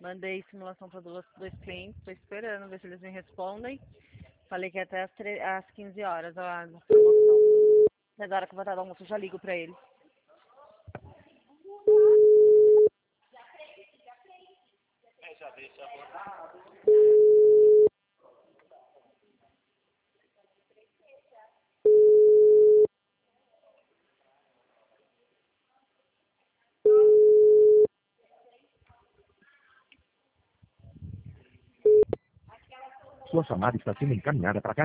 Mandei simulação para dois clientes, estou esperando ver se eles me respondem. Falei que é até às 15 horas a promoção. Mas na hora que eu vou estar do almoço, eu já ligo para eles. Já deixa a Sua chamada está sendo encaminhada para cá.